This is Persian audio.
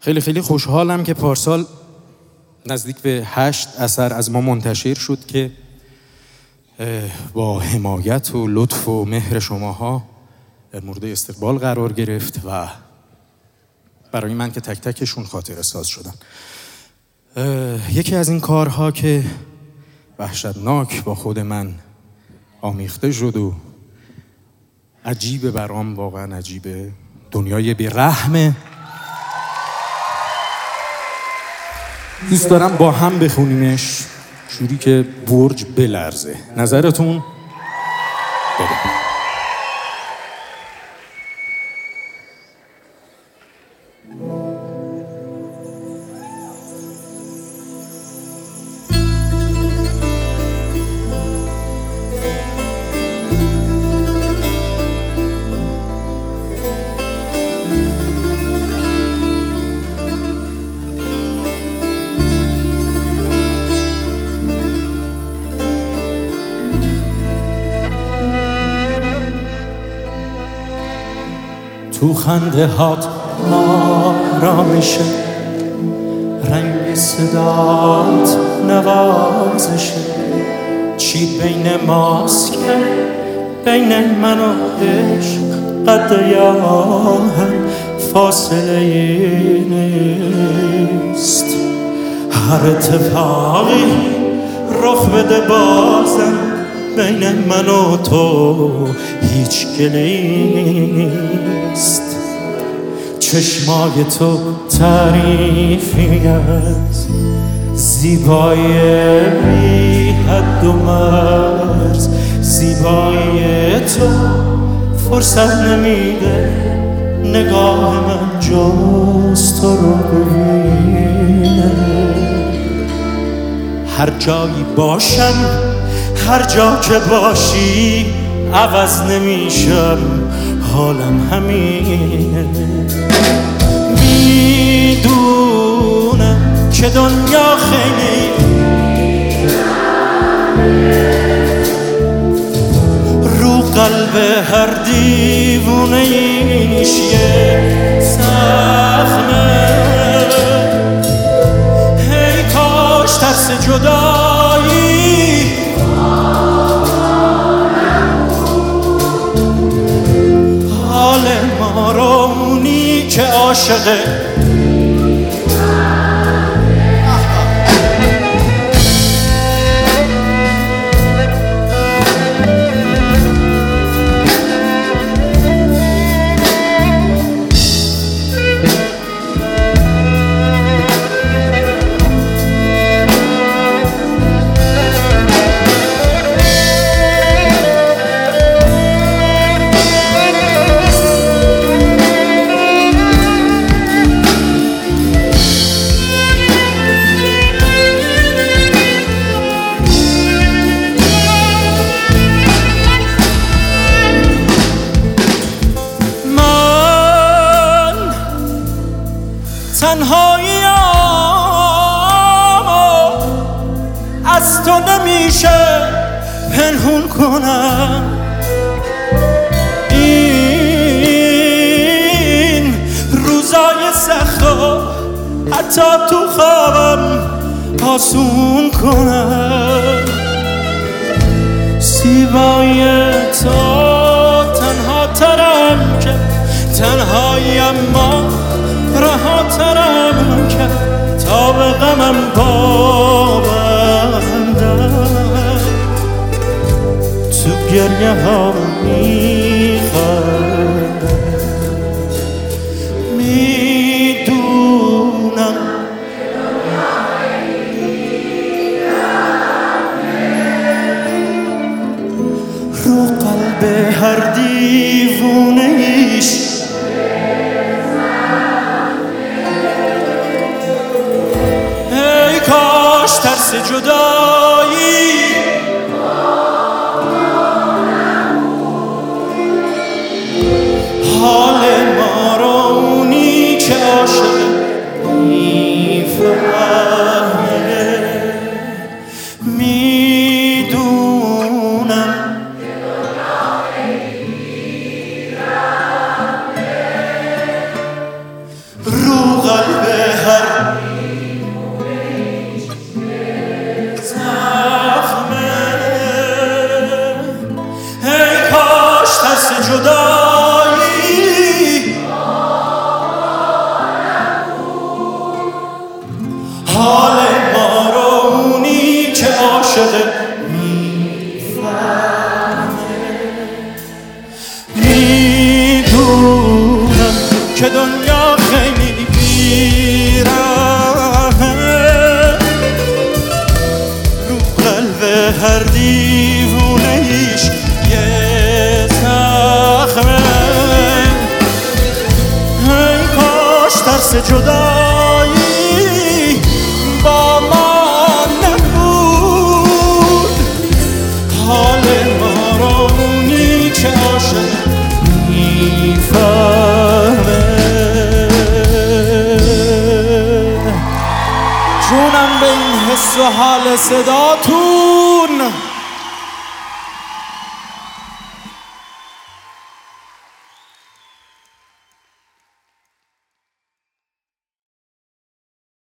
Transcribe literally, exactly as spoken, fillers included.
خیلی خیلی خوشحالم که پارسال نزدیک به هشت اثر از ما منتشر شد که با حمایت و لطف و مهر شماها مورد استقبال قرار گرفت و برای من که تک تکشون خاطره ساز شدن. یکی از این کارها که وحشتناک با خود من آمیخته شد و عجیبه برام، واقعا عجیبه، دنیای بی‌رحمه. دوست دارم با هم بخونیمش جوری که برج بلرزه. نظرتون؟ بده. تو خنده هات آرامشه، رنگ صدات نوازشه، چی بین ماست که بین من و عشق قد یا هم فاصله ای نیست. هر اتفاقی رخ بده بازم بین من و تو هیچ گلی نیست. چشمای تو تعریفی از زیبایی بی حد و مرز، زیبایی تو فرصت نمیده نگاه من جز تو رو ببینه. هر جایی باشم، هر جا که باشی عوض نمیشم، حالم همینه. میدونم که دنیا خیلی رو قلب هر دیوونه ایش یه زخمه. هی کاش ترس جدایی حال ما رو اونی که عاشقه تنهایی‌امو از تو نمیشه پنهون کنم. این روزای سختو حتی تو خوابم آسون کنم. زیبایی تو تنها ترم که تنهاییم ما رها ترم کرد تا به غمم پابندم. تو گریه ها میخندم، میدونم رو قلب هر دیوونه ایش ترس جدایی حال ما رو اونی که عاشق میفهمه. میدونم رو قلب خیلی بیرحمه، رو قلب هر دیوونه ایش یه زخمه. ای کاش ترس جدایی با ما نبود، حال ما رو اونی که عاشق میفهمه. جونم به این حس و حال صداتون.